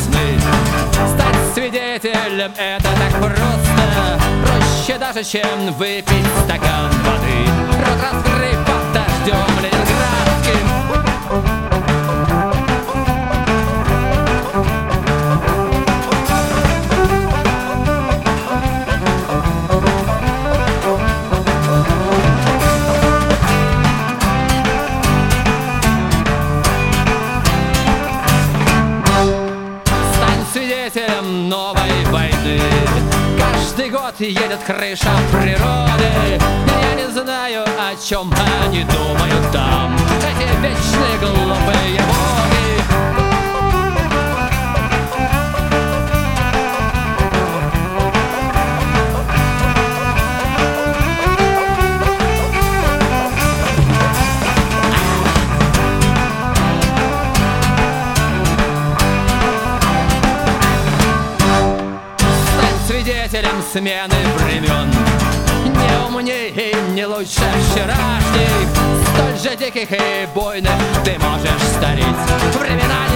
весны. Стать свидетелем — это так просто, проще даже, чем выпить стакан воды. Рот раскрыв под дождем ленинградским. Свидетелем новой войны. Каждый год едет крыша природы. Я не знаю, о чем они думают там, эти вечные глупые боги. Свидетелем смены времен, не умней и не лучше вчерашних, столь же диких и буйных ты можешь старить. Времена